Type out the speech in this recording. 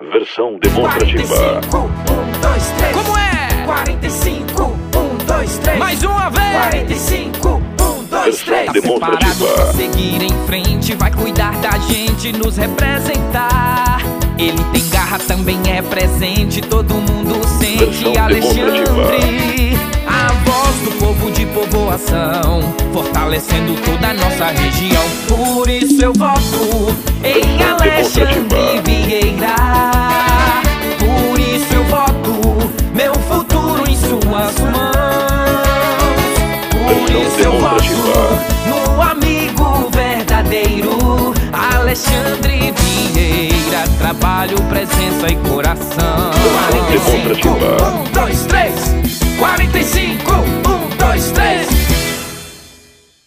Versão demonstrativa. 45, 1, 2, 3. Como é? 45, 1, 2, 3. Mais uma vez. 45, 1, 2, 3. Tá preparado demonstrativa. pra seguir em frente, vai cuidar da gente, nos representar. Ele tem garra, também é presente, todo mundo sente. Versão Alexandre, a voz do povo de povoação, fortalecendo toda a nossa região. Por isso eu voto em Versão Alexandre demonstrativa. Vieira. Por isso eu voto meu futuro em suas mãos. Por Versão isso eu demonstrativa. voto no amigo verdadeiro, Alexandre Vieira. Trabalho, presença e coração. 45, demonstrativa. 1, 2, 3.